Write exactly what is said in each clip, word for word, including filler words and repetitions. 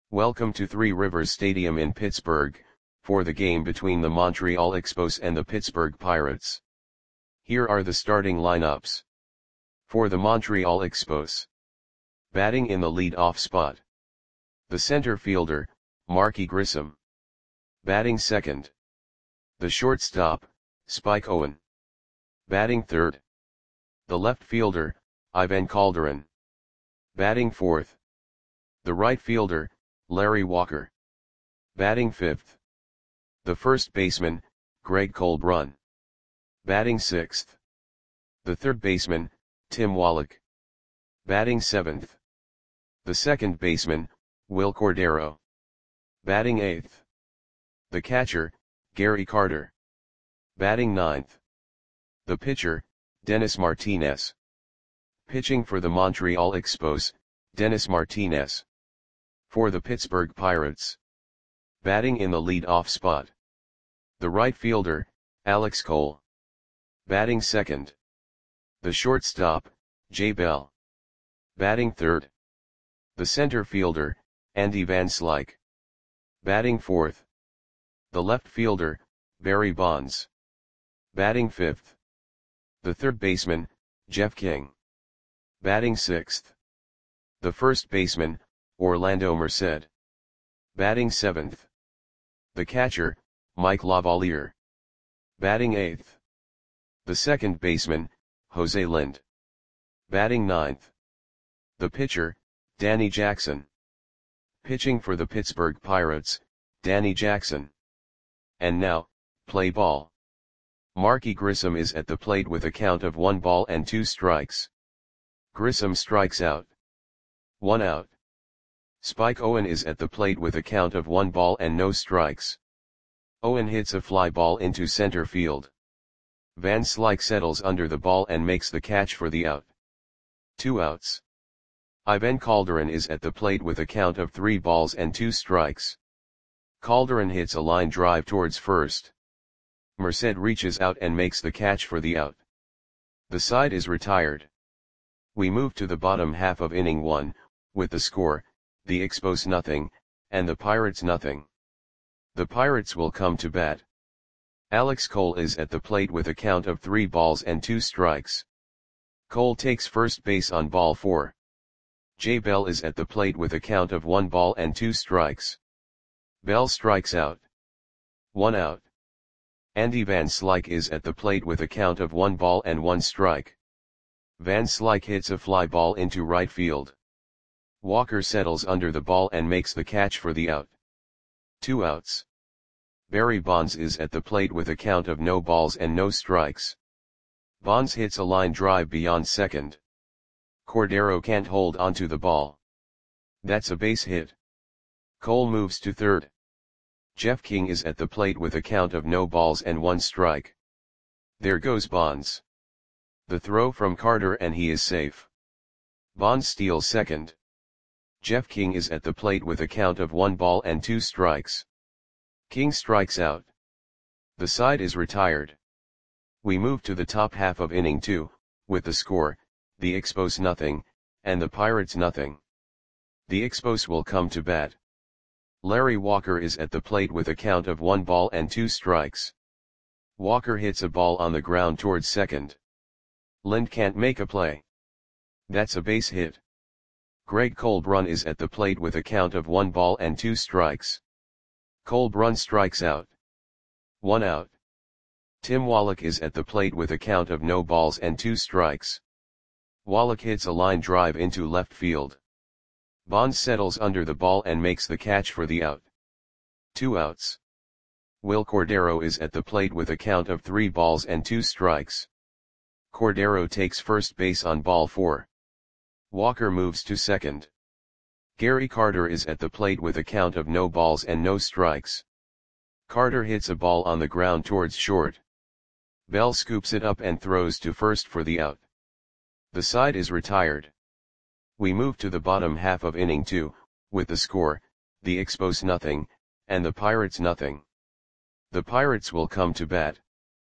Welcome to Three Rivers Stadium in Pittsburgh, for the game between the Montreal Expos and the Pittsburgh Pirates. Here are the starting lineups. For the Montreal Expos. Batting in the lead-off spot. The center fielder, Marky Grissom. Batting second. The shortstop, Spike Owen. Batting third. The left fielder, Ivan Calderon. Batting fourth. The right fielder, Larry Walker. Batting fifth. The first baseman, Greg Colbrunn. Batting sixth. The third baseman, Tim Wallach. Batting seventh. The second baseman, Wil Cordero. Batting eighth. The catcher, Gary Carter. Batting ninth. The pitcher, Dennis Martinez. Pitching for the Montreal Expos, Dennis Martinez. For the Pittsburgh Pirates. Batting in the lead-off spot. The right fielder, Alex Cole. Batting second. The shortstop, Jay Bell. Batting third. The center fielder, Andy Van Slyke. Batting fourth. The left fielder, Barry Bonds. Batting fifth. The third baseman, Jeff King. Batting sixth. The first baseman, Orlando Merced. Batting seventh. The catcher, Mike Lavalier. Batting eighth. The second baseman, Jose Lind. Batting ninth. The pitcher, Danny Jackson. Pitching for the Pittsburgh Pirates, Danny Jackson. And now, play ball. Marky Grissom is at the plate with a count of one ball and two strikes. Grissom strikes out. One out. Spike Owen is at the plate with a count of one ball and no strikes. Owen hits a fly ball into center field. Van Slyke settles under the ball and makes the catch for the out. Two outs. Ivan Calderon is at the plate with a count of three balls and two strikes. Calderon hits a line drive towards first. Merced reaches out and makes the catch for the out. The side is retired. We move to the bottom half of inning one, with the score, the Expos nothing, and the Pirates nothing. The Pirates will come to bat. Alex Cole is at the plate with a count of three balls and two strikes. Cole takes first base on ball four. Jay Bell is at the plate with a count of one ball and two strikes. Bell strikes out. One out. Andy Van Slyke is at the plate with a count of one ball and one strike. Van Slyke hits a fly ball into right field. Walker settles under the ball and makes the catch for the out. Two outs. Barry Bonds is at the plate with a count of no balls and no strikes. Bonds hits a line drive beyond second. Cordero can't hold onto the ball. That's a base hit. Cole moves to third. Jeff King is at the plate with a count of no balls and one strike. There goes Bonds. The throw from Carter and he is safe. Bonds steals second. Jeff King is at the plate with a count of one ball and two strikes. King strikes out. The side is retired. We move to the top half of inning two, with the score, the Expos nothing, and the Pirates nothing. The Expos will come to bat. Larry Walker is at the plate with a count of one ball and two strikes. Walker hits a ball on the ground towards second. Lind can't make a play. That's a base hit. Greg Colbrunn is at the plate with a count of one ball and two strikes. Colbrunn strikes out. One out. Tim Wallach is at the plate with a count of no balls and two strikes. Wallach hits a line drive into left field. Bonds settles under the ball and makes the catch for the out. Two outs. Wil Cordero is at the plate with a count of three balls and two strikes. Cordero takes first base on ball four. Walker moves to second. Gary Carter is at the plate with a count of no balls and no strikes. Carter hits a ball on the ground towards short. Bell scoops it up and throws to first for the out. The side is retired. We move to the bottom half of inning two, with the score, the Expos nothing, and the Pirates nothing. The Pirates will come to bat.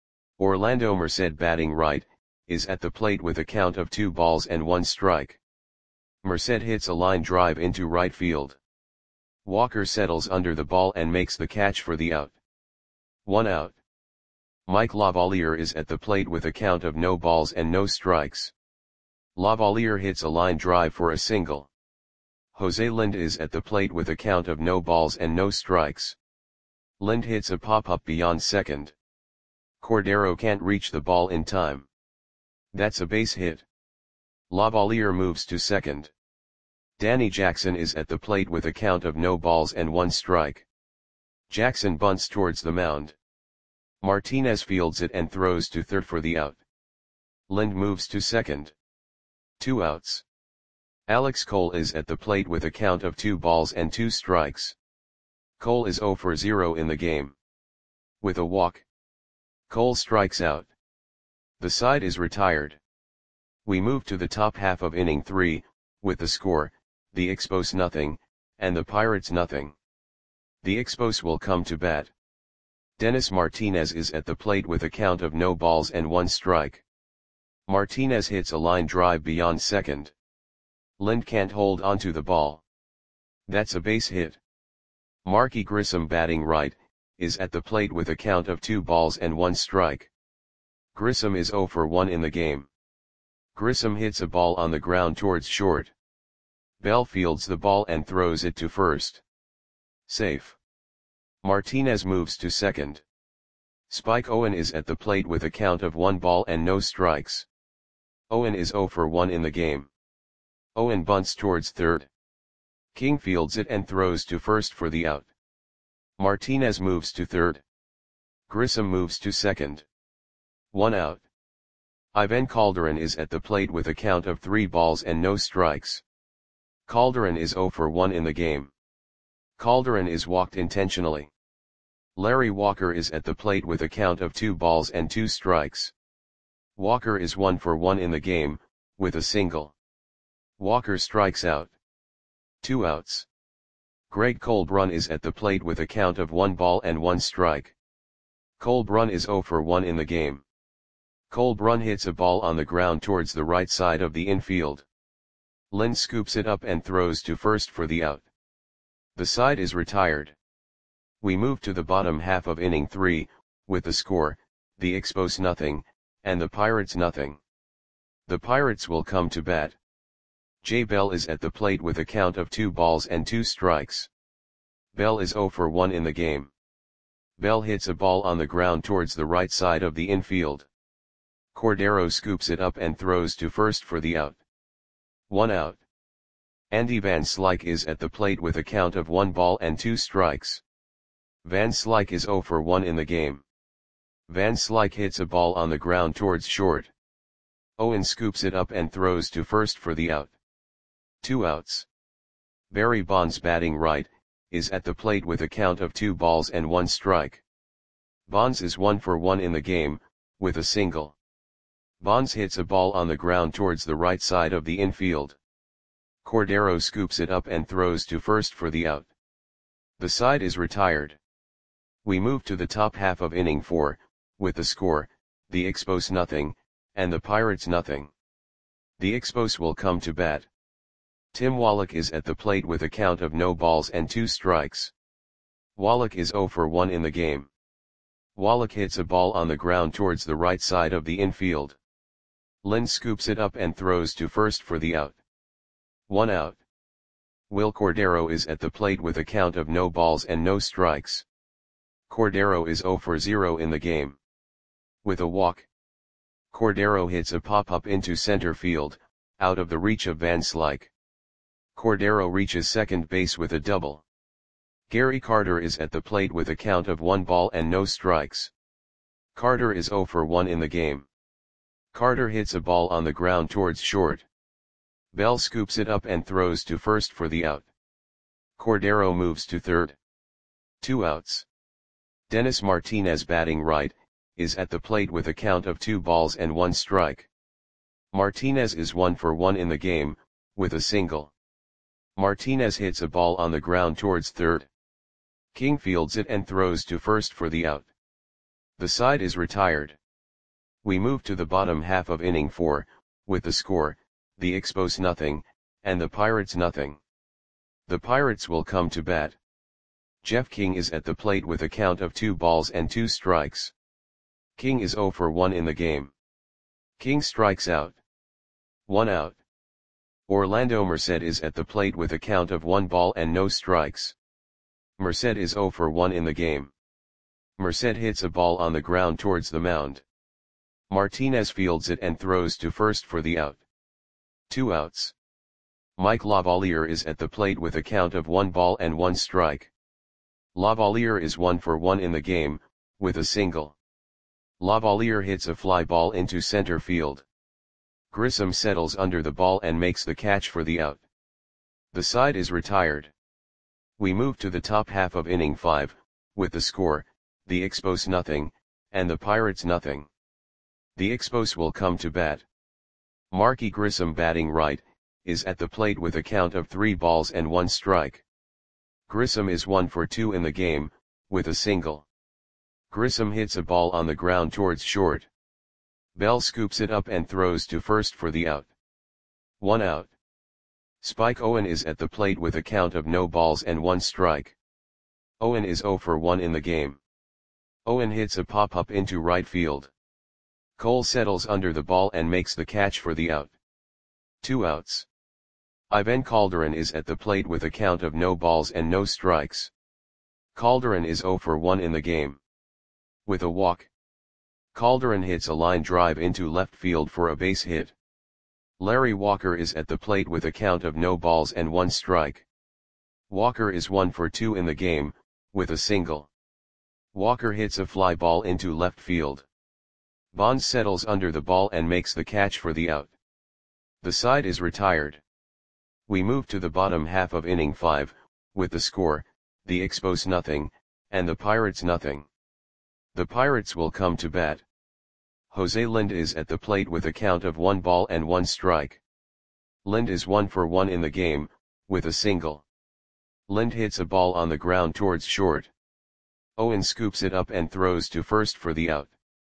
Orlando Merced, batting right, is at the plate with a count of two balls and one strike. Merced hits a line drive into right field. Walker settles under the ball and makes the catch for the out. One out. Mike Lavalier is at the plate with a count of no balls and no strikes. Lavalier hits a line drive for a single. Jose Lind is at the plate with a count of no balls and no strikes. Lind hits a pop-up beyond second. Cordero can't reach the ball in time. That's a base hit. Lavalier moves to second. Danny Jackson is at the plate with a count of no balls and one strike. Jackson bunts towards the mound. Martinez fields it and throws to third for the out. Lind moves to second. Two outs. Alex Cole is at the plate with a count of two balls and two strikes. Cole is zero for zero in the game. With a walk, Cole strikes out. The side is retired. We move to the top half of inning three, with the score, the Expos nothing, and the Pirates nothing. The Expos will come to bat. Dennis Martinez is at the plate with a count of no balls and one strike. Martinez hits a line drive beyond second. Lind can't hold onto the ball. That's a base hit. Marky Grissom, batting right, is at the plate with a count of two balls and one strike. Grissom is zero for one in the game. Grissom hits a ball on the ground towards short. Bell fields the ball and throws it to first. Safe. Martinez moves to second. Spike Owen is at the plate with a count of one ball and no strikes. Owen is zero for one in the game. Owen bunts towards third. King fields it and throws to first for the out. Martinez moves to third. Grissom moves to second. One out. Ivan Calderon is at the plate with a count of three balls and no strikes. Calderon is zero for one in the game. Calderon is walked intentionally. Larry Walker is at the plate with a count of two balls and two strikes. Walker is one for one in the game, with a single. Walker strikes out. Two outs. Greg Colbrun is at the plate with a count of one ball and one strike. Colbrun is zero for one in the game. Colbrun hits a ball on the ground towards the right side of the infield. Lind scoops it up and throws to first for the out. The side is retired. We move to the bottom half of inning three, with the score, the Expos nothing, and the Pirates nothing. The Pirates will come to bat. Jay Bell is at the plate with a count of two balls and two strikes. Bell is zero for one in the game. Bell hits a ball on the ground towards the right side of the infield. Cordero scoops it up and throws to first for the out. One out. Andy Van Slyke is at the plate with a count of one ball and two strikes. Van Slyke is zero for one in the game. Van Slyke hits a ball on the ground towards short. Owen scoops it up and throws to first for the out. Two outs. Barry Bonds, batting right, is at the plate with a count of two balls and one strike. Bonds is one for one in the game, with a single. Bonds hits a ball on the ground towards the right side of the infield. Cordero scoops it up and throws to first for the out. The side is retired. We move to the top half of inning four, with the score, the Expos nothing, and the Pirates nothing. The Expos will come to bat. Tim Wallach is at the plate with a count of no balls and two strikes. Wallach is zero for one in the game. Wallach hits a ball on the ground towards the right side of the infield. Lind scoops it up and throws to first for the out. One out. Will Cordero is at the plate with a count of no balls and no strikes. Cordero is zero for zero in the game. With a walk, Cordero hits a pop-up into center field, out of the reach of Van Slyke. Cordero reaches second base with a double. Gary Carter is at the plate with a count of one ball and no strikes. Carter is zero for one in the game. Carter hits a ball on the ground towards short. Bell scoops it up and throws to first for the out. Cordero moves to third. Two outs. Dennis Martinez, batting right, is at the plate with a count of two balls and one strike. Martinez is one for one in the game, with a single. Martinez hits a ball on the ground towards third. King fields it and throws to first for the out. The side is retired. We move to the bottom half of inning four, with the score, the Expos nothing, and the Pirates nothing. The Pirates will come to bat. Jeff King is at the plate with a count of two balls and two strikes. King is zero for one in the game. King strikes out. One out. Orlando Merced is at the plate with a count of one ball and no strikes. Merced is zero for one in the game. Merced hits a ball on the ground towards the mound. Martinez fields it and throws to first for the out. Two outs. Mike Lavalier is at the plate with a count of one ball and one strike. Lavalier is one for one in the game, with a single. Lavalier hits a fly ball into center field. Grissom settles under the ball and makes the catch for the out. The side is retired. We move to the top half of inning five, with the score, the Expos nothing, and the Pirates nothing. The Expos will come to bat. Marky Grissom, batting right, is at the plate with a count of three balls and one strike. Grissom is one for two in the game, with a single. Grissom hits a ball on the ground towards short. Bell scoops it up and throws to first for the out. One out. Spike Owen is at the plate with a count of no balls and one strike. Owen is zero for one in the game. Owen hits a pop-up into right field. Cole settles under the ball and makes the catch for the out. Two outs. Ivan Calderon is at the plate with a count of no balls and no strikes. Calderon is zero for one in the game. With a walk. Calderon hits a line drive into left field for a base hit. Larry Walker is at the plate with a count of no balls and one strike. Walker is one for two in the game, with a single. Walker hits a fly ball into left field. Bonds settles under the ball and makes the catch for the out. The side is retired. We move to the bottom half of inning five, with the score, the Expos nothing, and the Pirates nothing. The Pirates will come to bat. Jose Lind is at the plate with a count of one ball and one strike. Lind is one for one in the game, with a single. Lind hits a ball on the ground towards short. Owen scoops it up and throws to first for the out.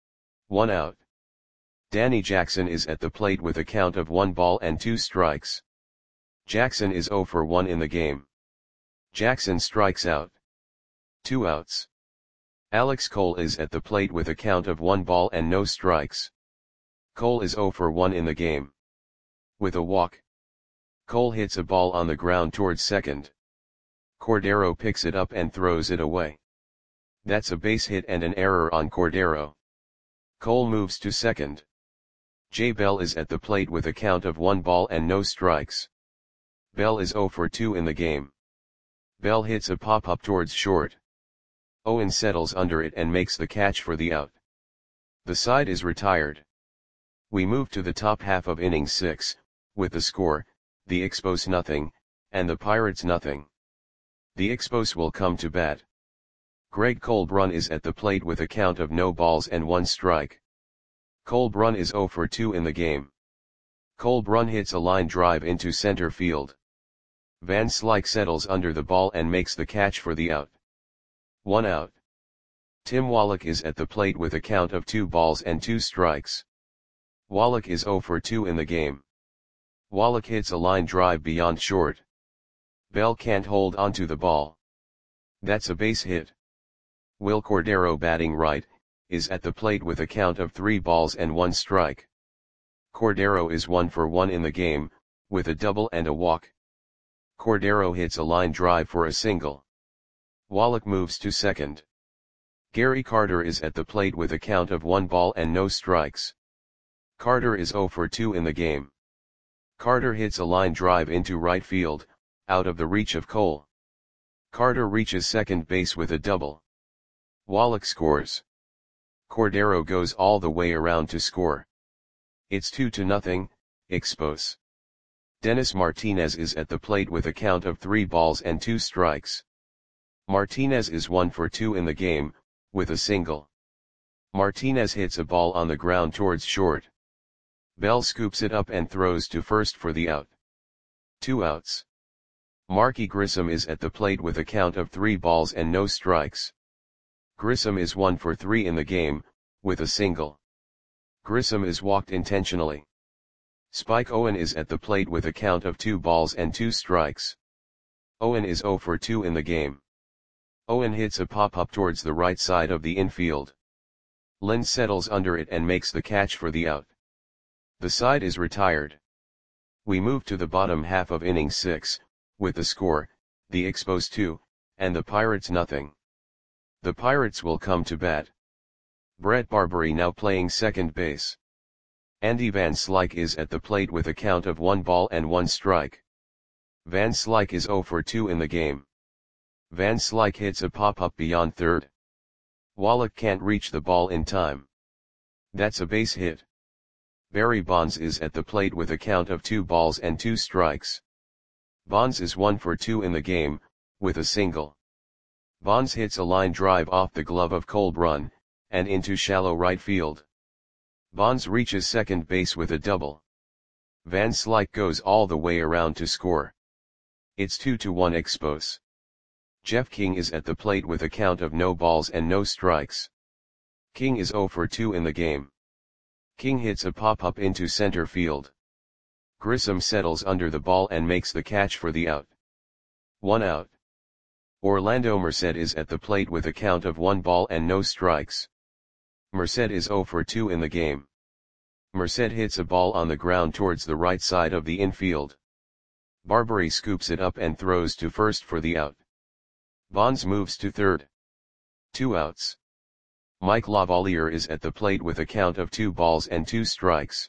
One out. Danny Jackson is at the plate with a count of one ball and two strikes. Jackson is zero for one in the game. Jackson strikes out. Two outs. Alex Cole is at the plate with a count of one ball and no strikes. Cole is zero for one in the game. With a walk. Cole hits a ball on the ground towards second. Cordero picks it up and throws it away. That's a base hit and an error on Cordero. Cole moves to second. Jay Bell is at the plate with a count of one ball and no strikes. Bell is zero for two in the game. Bell hits a pop-up towards short. Owen settles under it and makes the catch for the out. The side is retired. We move to the top half of inning six, with the score, the Expos nothing, and the Pirates nothing. The Expos will come to bat. Greg Colbrun is at the plate with a count of no balls and one strike. Colbrun is zero for two in the game. Colbrun hits a line drive into center field. Van Slyke settles under the ball and makes the catch for the out. One out. Tim Wallach is at the plate with a count of two balls and two strikes. Wallach is zero for two in the game. Wallach hits a line drive beyond short. Bell can't hold onto the ball. That's a base hit. Will Cordero, batting right, is at the plate with a count of three balls and one strike. Cordero is one for one in the game, with a double and a walk. Cordero hits a line drive for a single. Wallach moves to second. Gary Carter is at the plate with a count of one ball and no strikes. Carter is zero for two in the game. Carter hits a line drive into right field, out of the reach of Cole. Carter reaches second base with a double. Wallach scores. Cordero goes all the way around to score. It's two to nothing, Expos. Dennis Martinez is at the plate with a count of three balls and two strikes. Martinez is one for two in the game, with a single. Martinez hits a ball on the ground towards short. Bell scoops it up and throws to first for the out. Two outs. Marky Grissom is at the plate with a count of three balls and no strikes. Grissom is one for three in the game, with a single. Grissom is walked intentionally. Spike Owen is at the plate with a count of two balls and two strikes. Owen is zero for two in the game. Owen hits a pop-up towards the right side of the infield. Lind settles under it and makes the catch for the out. The side is retired. We move to the bottom half of inning six, with the score, the Expos two, and the Pirates nothing. The Pirates will come to bat. Brett Barbary now playing second base. Andy Van Slyke is at the plate with a count of one ball and one strike. Van Slyke is zero for two in the game. Van Slyke hits a pop-up beyond third. Wallach can't reach the ball in time. That's a base hit. Barry Bonds is at the plate with a count of two balls and two strikes. Bonds is one for two in the game, with a single. Bonds hits a line drive off the glove of Cole Brunn, and into shallow right field. Bonds reaches second base with a double. Van Slyke goes all the way around to score. It's two to one Expos. Jeff King is at the plate with a count of no balls and no strikes. King is zero for two in the game. King hits a pop-up into center field. Grissom settles under the ball and makes the catch for the out. One out. Orlando Merced is at the plate with a count of one ball and no strikes. Merced is zero for two in the game. Merced hits a ball on the ground towards the right side of the infield. Barbary scoops it up and throws to first for the out. Bonds moves to third. Two outs. Mike Lavalier is at the plate with a count of two balls and two strikes.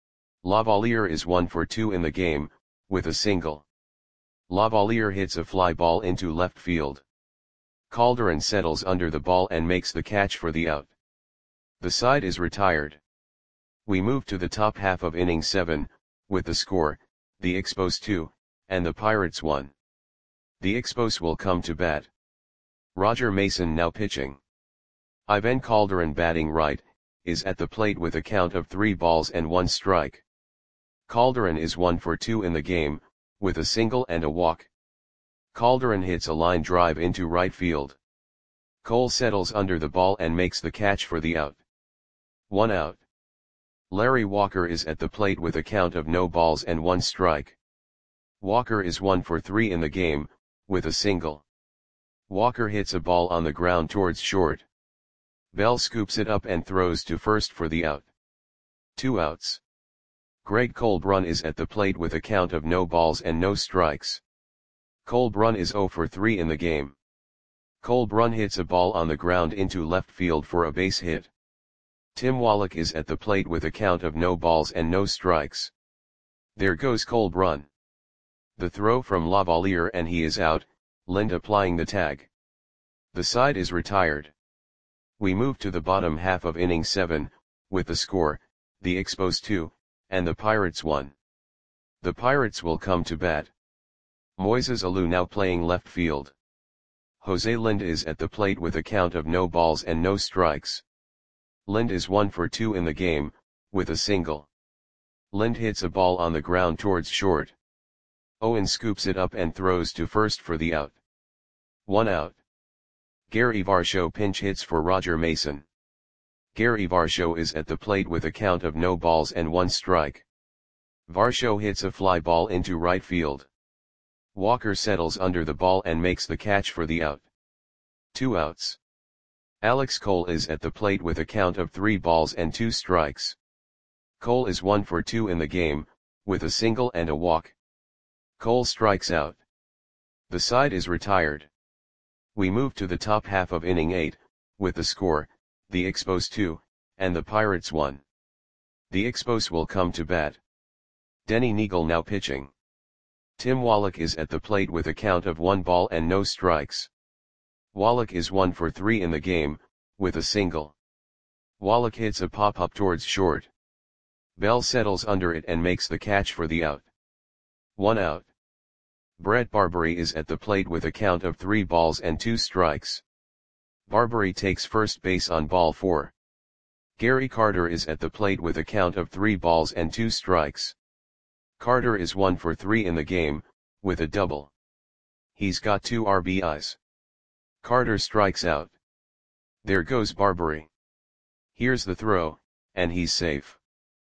Lavalier is one for two in the game, with a single. Lavalier hits a fly ball into left field. Calderon settles under the ball and makes the catch for the out. The side is retired. We move to the top half of inning seven, with the score, the Expos two, and the Pirates one. The Expos will come to bat. Roger Mason now pitching. Ivan Calderon batting right, is at the plate with a count of three balls and one strike. Calderon is one for two in the game, with a single and a walk. Calderon hits a line drive into right field. Cole settles under the ball and makes the catch for the out. One out. Larry Walker is at the plate with a count of no balls and one strike. Walker is one for three in the game, with a single. Walker hits a ball on the ground towards short. Bell scoops it up and throws to first for the out. Two outs. Greg Cole Brunn is at the plate with a count of no balls and no strikes. Cole Brunn is zero for three in the game. Cole Brunn hits a ball on the ground into left field for a base hit. Tim Wallach is at the plate with a count of no balls and no strikes. There goes Cole Brunn. The throw from Lavalier and he is out, Lind applying the tag. The side is retired. We move to the bottom half of inning seven, with the score, the Expos two, and the Pirates one. The Pirates will come to bat. Moises Alou now playing left field. Jose Lind is at the plate with a count of no balls and no strikes. Lind is one for two in the game, with a single. Lind hits a ball on the ground towards short. Owen scoops it up and throws to first for the out. One out. Gary Varsho pinch hits for Roger Mason. Gary Varsho is at the plate with a count of no balls and one strike. Varsho hits a fly ball into right field. Walker settles under the ball and makes the catch for the out. Two outs. Alex Cole is at the plate with a count of three balls and two strikes. Cole is one for two in the game, with a single and a walk. Cole strikes out. The side is retired. We move to the top half of inning eight, with the score, the Expos two, and the Pirates one. The Expos will come to bat. Denny Neagle now pitching. Tim Wallach is at the plate with a count of one ball and no strikes. Wallach is one for three in the game, with a single. Wallach hits a pop-up towards short. Bell settles under it and makes the catch for the out. One out. Brett Barbary is at the plate with a count of three balls and two strikes. Barbary takes first base on ball four. Gary Carter is at the plate with a count of three balls and two strikes. Carter is one for three in the game, with a double. He's got two R B Is. Carter strikes out. There goes Barbary. Here's the throw, and he's safe.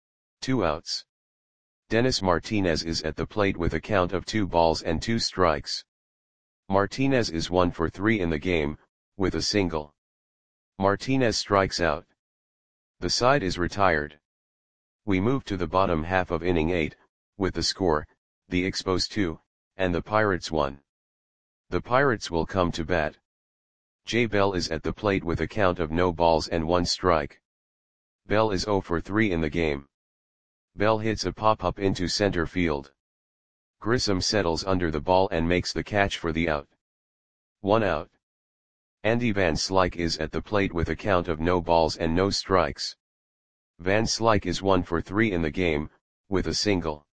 Two outs. Dennis Martinez is at the plate with a count of two balls and two strikes. Martinez is one for three in the game, with a single. Martinez strikes out. The side is retired. We move to the bottom half of inning eight, with the score, the Expos two, and the Pirates one. The Pirates will come to bat. Jay Bell is at the plate with a count of no balls and one strike. Bell is zero for three in the game. Bell hits a pop-up into center field. Grissom settles under the ball and makes the catch for the out. One out. Andy Van Slyke is at the plate with a count of no balls and no strikes. Van Slyke is one for three in the game, with a single.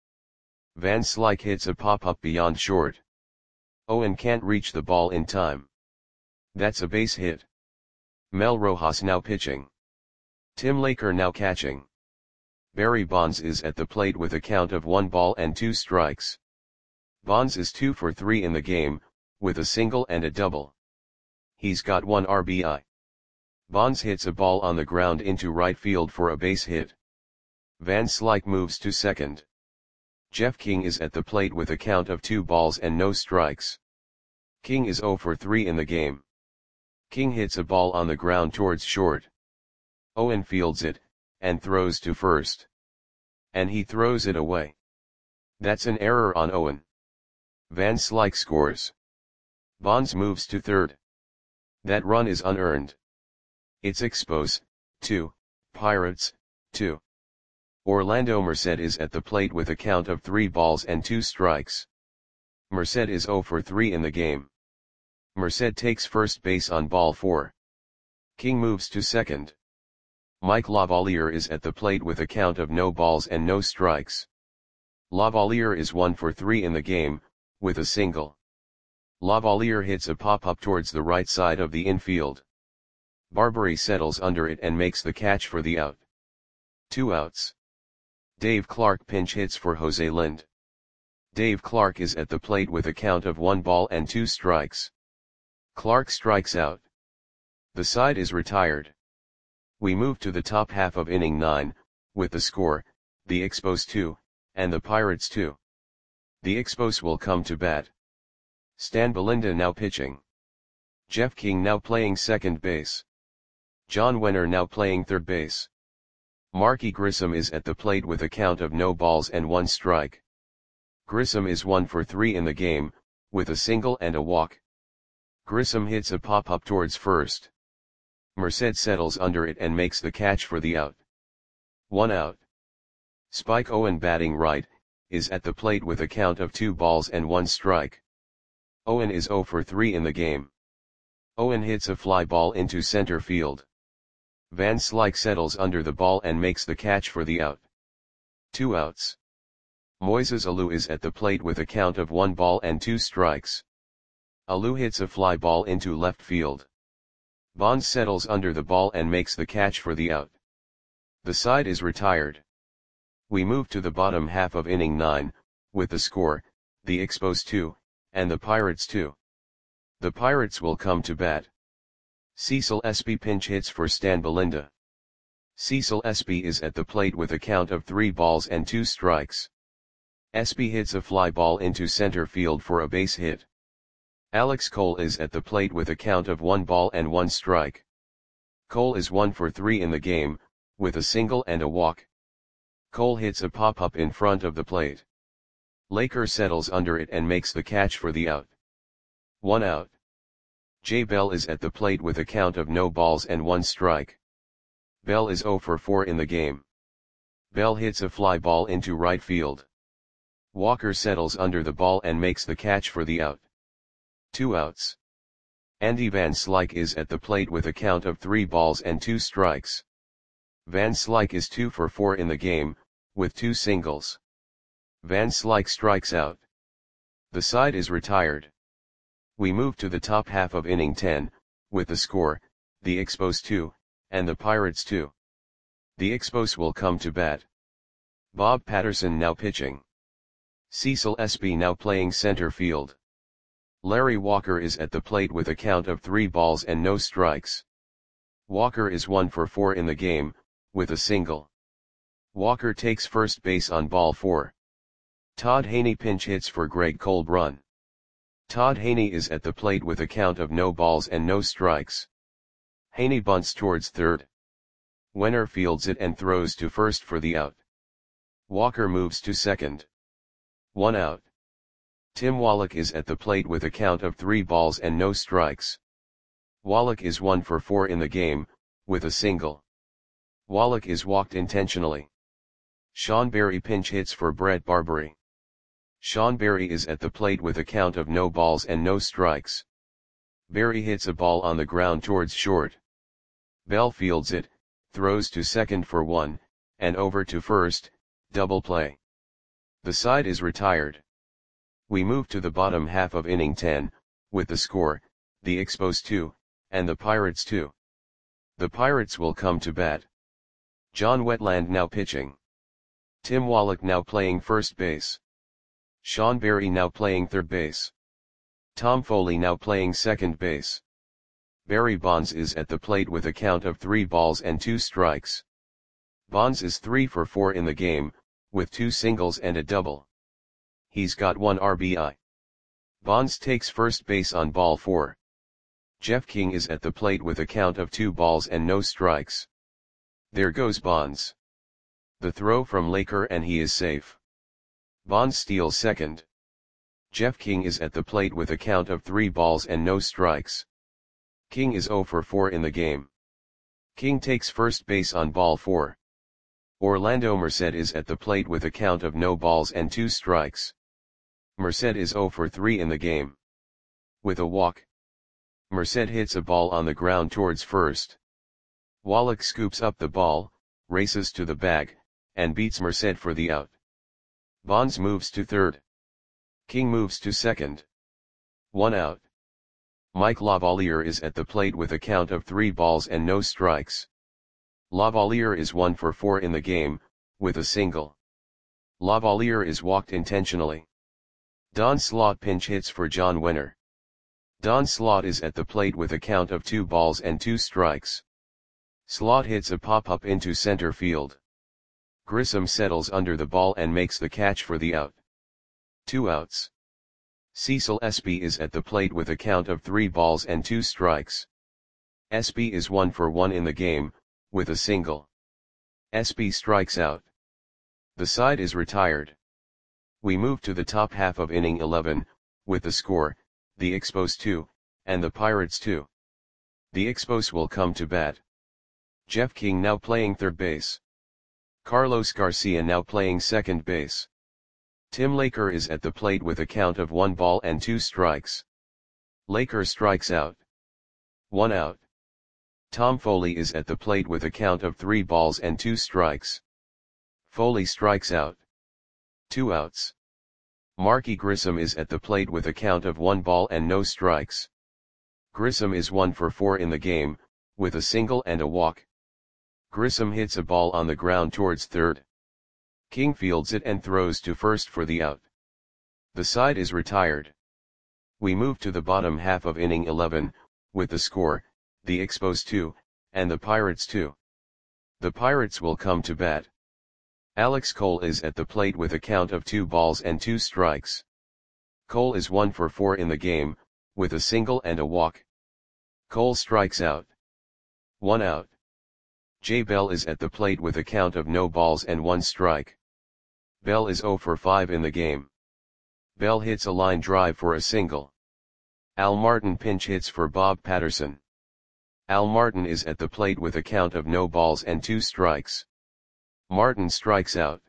Van Slyke hits a pop-up beyond short. Owen can't reach the ball in time. That's a base hit. Mel Rojas now pitching. Tim Laker now catching. Barry Bonds is at the plate with a count of one ball and two strikes. Bonds is two for three in the game, with a single and a double. He's got one R B I. Bonds hits a ball on the ground into right field for a base hit. Van Slyke moves to second. Jeff King is at the plate with a count of two balls and no strikes. King is zero for three in the game. King hits a ball on the ground towards short. Owen fields it, and throws to first. And he throws it away. That's an error on Owen. Van Slyke scores. Bonds moves to third. That run is unearned. It's Expos, two, Pirates, two. Orlando Merced is at the plate with a count of three balls and two strikes. Merced is zero for three in the game. Merced takes first base on ball four. King moves to second. Mike Lavalier is at the plate with a count of no balls and no strikes. Lavalier is one for three in the game, with a single. Lavalier hits a pop-up towards the right side of the infield. Barbary settles under it and makes the catch for the out. Two outs. Dave Clark pinch hits for Jose Lind. Dave Clark is at the plate with a count of one ball and two strikes. Clark strikes out. The side is retired. We move to the top half of inning nine, with the score, the Expos two, and the Pirates two. The Expos will come to bat. Stan Belinda now pitching. Jeff King now playing second base. John Wenner now playing third base. Marky Grissom is at the plate with a count of no balls and one strike. Grissom is one for three in the game, with a single and a walk. Grissom hits a pop-up towards first. Merced settles under it and makes the catch for the out. One out. Spike Owen batting right, is at the plate with a count of two balls and one strike. Owen is zero for three in the game. Owen hits a fly ball into center field. Van Slyke settles under the ball and makes the catch for the out. Two outs. Moises Alou is at the plate with a count of one ball and two strikes. Alou hits a fly ball into left field. Bonds settles under the ball and makes the catch for the out. The side is retired. We move to the bottom half of inning nine, with the score, the Expos two, and the Pirates two. The Pirates will come to bat. Cecil Espy pinch hits for Stan Belinda. Cecil Espy is at the plate with a count of three balls and two strikes. Espy hits a fly ball into center field for a base hit. Alex Cole is at the plate with a count of one ball and one strike. Cole is one for three in the game, with a single and a walk. Cole hits a pop-up in front of the plate. Laker settles under it and makes the catch for the out. One out. Jay Bell is at the plate with a count of no balls and one strike. Bell is zero for four in the game. Bell hits a fly ball into right field. Walker settles under the ball and makes the catch for the out. Two outs. Andy Van Slyke is at the plate with a count of three balls and two strikes. Van Slyke is two for four in the game, with two singles. Van Slyke strikes out. The side is retired. We move to the top half of inning ten, with the score, the Expos two, and the Pirates two. The Expos will come to bat. Bob Patterson now pitching. Cecil Espy now playing center field. Larry Walker is at the plate with a count of three balls and no strikes. Walker is one for four in the game, with a single. Walker takes first base on ball four. Todd Haney pinch hits for Greg Colbrun. Todd Haney is at the plate with a count of no balls and no strikes. Haney bunts towards third. Wenner fields it and throws to first for the out. Walker moves to second. One out. Tim Wallach is at the plate with a count of three balls and no strikes. Wallach is one for four in the game, with a single. Wallach is walked intentionally. Sean Berry pinch hits for Brett Barbary. Sean Berry is at the plate with a count of no balls and no strikes. Berry hits a ball on the ground towards short. Bell fields it, throws to second for one, and over to first, double play. The side is retired. We move to the bottom half of inning ten, with the score, the Expos two, and the Pirates two. The Pirates will come to bat. John Wetland now pitching. Tim Wallach now playing first base. Sean Berry now playing third base. Tom Foley now playing second base. Barry Bonds is at the plate with a count of three balls and two strikes. Bonds is three for four in the game, with two singles and a double. He's got one R B I. Bonds takes first base on ball four. Jeff King is at the plate with a count of two balls and no strikes. There goes Bonds. The throw from Laker and he is safe. Bonds steals second. Jeff King is at the plate with a count of three balls and no strikes. King is zero for four in the game. King takes first base on ball four. Orlando Merced is at the plate with a count of no balls and two strikes. Merced is zero for three in the game. With a walk. Merced hits a ball on the ground towards first. Wallach scoops up the ball, races to the bag, and beats Merced for the out. Bonds moves to third. King moves to second. One out. Mike Lavalier is at the plate with a count of three balls and no strikes. Lavalier is one for four in the game, with a single. Lavalier is walked intentionally. Don Slaught pinch hits for John Wenner. Don Slaught is at the plate with a count of two balls and two strikes. Slaught hits a pop-up into center field. Grissom settles under the ball and makes the catch for the out. Two outs. Cecil Espy is at the plate with a count of three balls and two strikes. Espy is one for one in the game, with a single. Espy strikes out. The side is retired. We move to the top half of inning eleven, with the score, the Expos two, and the Pirates two. The Expos will come to bat. Jeff King now playing third base. Carlos Garcia now playing second base. Tim Laker is at the plate with a count of one ball and two strikes. Laker strikes out. One out. Tom Foley is at the plate with a count of three balls and two strikes. Foley strikes out. Two outs. Marky Grissom is at the plate with a count of one ball and no strikes. Grissom is one for four in the game, with a single and a walk. Grissom hits a ball on the ground towards third. King fields it and throws to first for the out. The side is retired. We move to the bottom half of inning eleven, with the score, the Expos two, and the Pirates two. The Pirates will come to bat. Alex Cole is at the plate with a count of two balls and two strikes. Cole is one for four in the game, with a single and a walk. Cole strikes out. One out. Jay Bell is at the plate with a count of no balls and one strike. Bell is zero for five in the game. Bell hits a line drive for a single. Al Martin pinch hits for Bob Patterson. Al Martin is at the plate with a count of no balls and two strikes. Martin strikes out.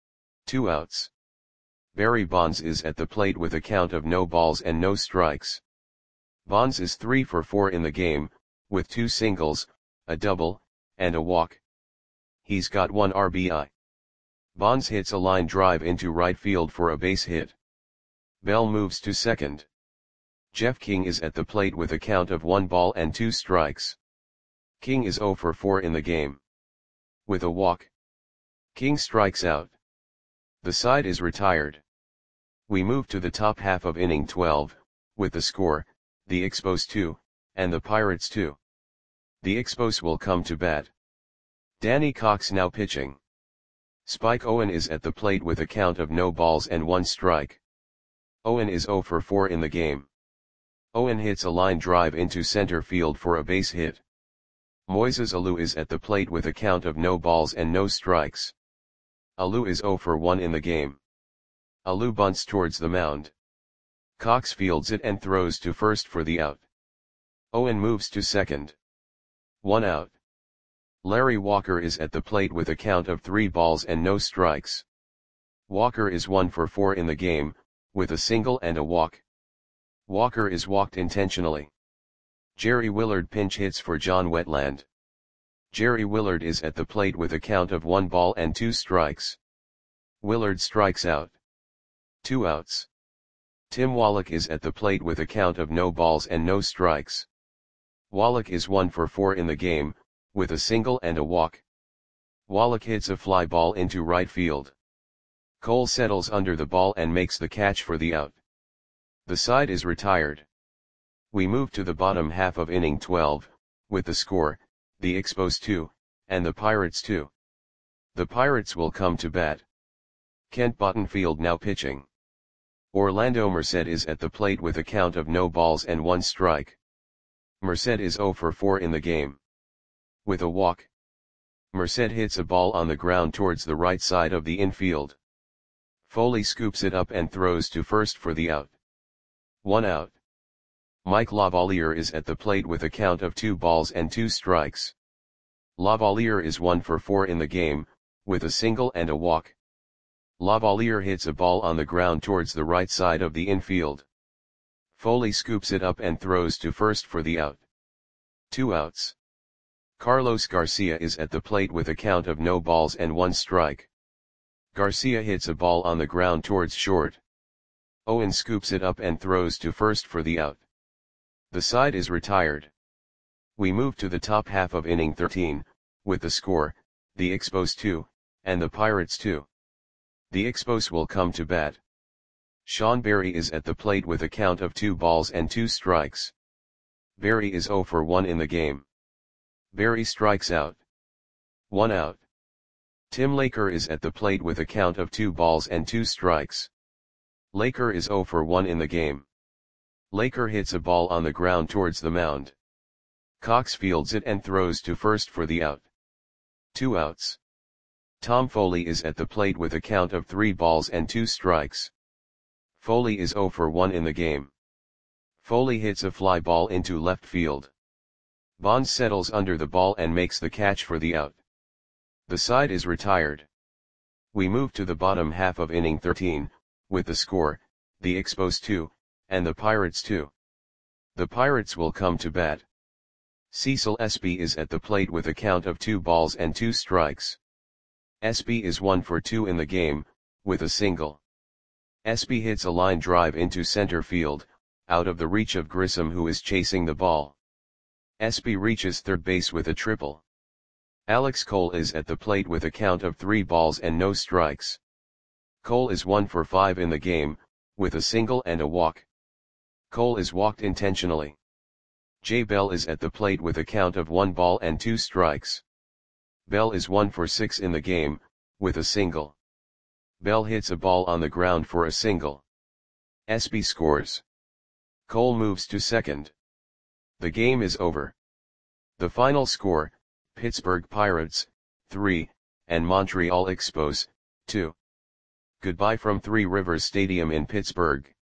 Two outs. Barry Bonds is at the plate with a count of no balls and no strikes. Bonds is three for four in the game, with two singles, a double, and a walk. He's got one R B I. Bonds hits a line drive into right field for a base hit. Bell moves to second. Jeff King is at the plate with a count of one ball and two strikes. King is zero for four in the game. With a walk. King strikes out. The side is retired. We move to the top half of inning twelve, with the score, the Expos two, and the Pirates two. The Expos will come to bat. Danny Cox now pitching. Spike Owen is at the plate with a count of no balls and one strike. Owen is zero for four in the game. Owen hits a line drive into center field for a base hit. Moises Alou is at the plate with a count of no balls and no strikes. Alou is zero for one in the game. Alou bunts towards the mound. Cox fields it and throws to first for the out. Owen moves to second. One out. Larry Walker is at the plate with a count of three balls and no strikes. Walker is one for four in the game, with a single and a walk. Walker is walked intentionally. Jerry Willard pinch hits for John Wetland. Jerry Willard is at the plate with a count of one ball and two strikes. Willard strikes out. Two outs. Tim Wallach is at the plate with a count of no balls and no strikes. Wallach is one for four in the game, with a single and a walk. Wallach hits a fly ball into right field. Cole settles under the ball and makes the catch for the out. The side is retired. We move to the bottom half of inning twelve, with the score, the Expos two, and the Pirates two. The Pirates will come to bat. Kent Bottenfield now pitching. Orlando Merced is at the plate with a count of no balls and one strike. Merced is zero for four in the game. With a walk. Merced hits a ball on the ground towards the right side of the infield. Foley scoops it up and throws to first for the out. One out. Mike Lavalier is at the plate with a count of two balls and two strikes. Lavalier is one for four in the game, with a single and a walk. Lavalier hits a ball on the ground towards the right side of the infield. Foley scoops it up and throws to first for the out. Two outs. Carlos Garcia is at the plate with a count of no balls and one strike. Garcia hits a ball on the ground towards short. Owen scoops it up and throws to first for the out. The side is retired. We move to the top half of inning thirteen, with the score, the Expos two, and the Pirates two. The Expos will come to bat. Sean Berry is at the plate with a count of two balls and two strikes. Berry is zero for one in the game. Berry strikes out. One out. Tim Laker is at the plate with a count of two balls and two strikes. Laker is zero for one in the game. Laker hits a ball on the ground towards the mound. Cox fields it and throws to first for the out. Two outs. Tom Foley is at the plate with a count of three balls and two strikes. Foley is zero for one in the game. Foley hits a fly ball into left field. Bonds settles under the ball and makes the catch for the out. The side is retired. We move to the bottom half of inning thirteen, with the score, the Expos two, and the Pirates two. The Pirates will come to bat. Cecil Espy is at the plate with a count of two balls and two strikes. Espy is one for two in the game, with a single. Espy hits a line drive into center field, out of the reach of Grissom, who is chasing the ball. Espy reaches third base with a triple. Alex Cole is at the plate with a count of three balls and no strikes. Cole is one for five in the game, with a single and a walk. Cole is walked intentionally. Jay Bell is at the plate with a count of one ball and two strikes. Bell is one for six in the game, with a single. Bell hits a ball on the ground for a single. Espy scores. Cole moves to second. The game is over. The final score, Pittsburgh Pirates, three, and Montreal Expos, two. Goodbye from Three Rivers Stadium in Pittsburgh.